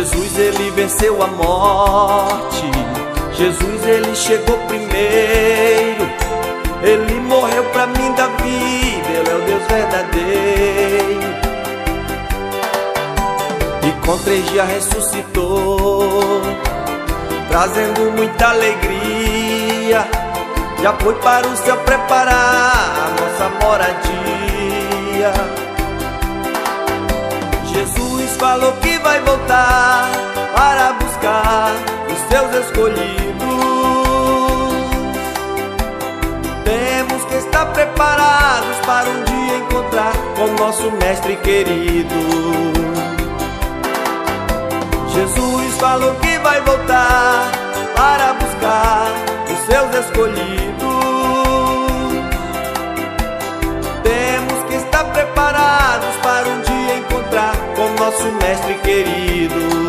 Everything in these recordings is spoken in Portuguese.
Jesus, ele venceu a morte. Jesus, ele chegou primeiro. Ele morreu pra mim dar vida. Ele é o Deus verdadeiro. E com 3 dias ressuscitou, trazendo muita alegria. Já foi para o céu preparar a nossa moradia. Jesus falou que vai voltar para buscar os seus escolhidos. Temos que estar preparados para um dia encontrar com nosso mestre querido. Jesus falou que vai voltar para buscar os seus escolhidos. Temos que estar preparados para um dia encontrar com nosso mestre querido.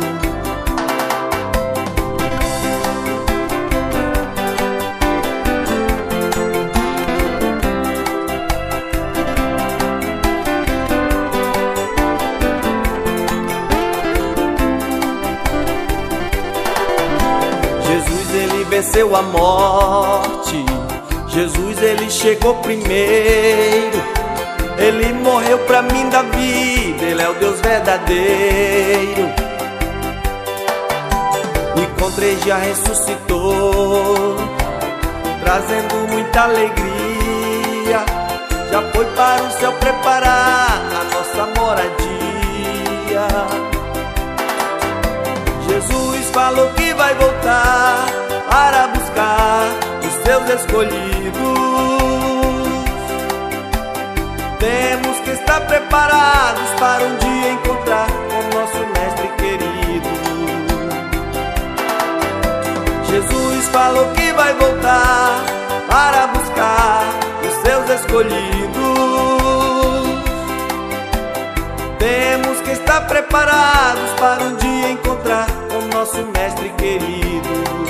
Jesus, ele venceu a morte. Jesus, ele chegou primeiro. Ele morreu pra mim dar vida. Ele é o Deus verdadeiro. E com 3 dias ressuscitou, trazendo muita alegria. Já foi para o céu preparar a nossa moradia. Jesus falou que vai voltar para buscar os seus escolhidos. Temos que estar preparados para um dia encontrar com nosso mestre querido. Jesus falou que vai voltar para buscar os seus escolhidos. Temos que estar preparados para um dia encontrar com nosso mestre querido.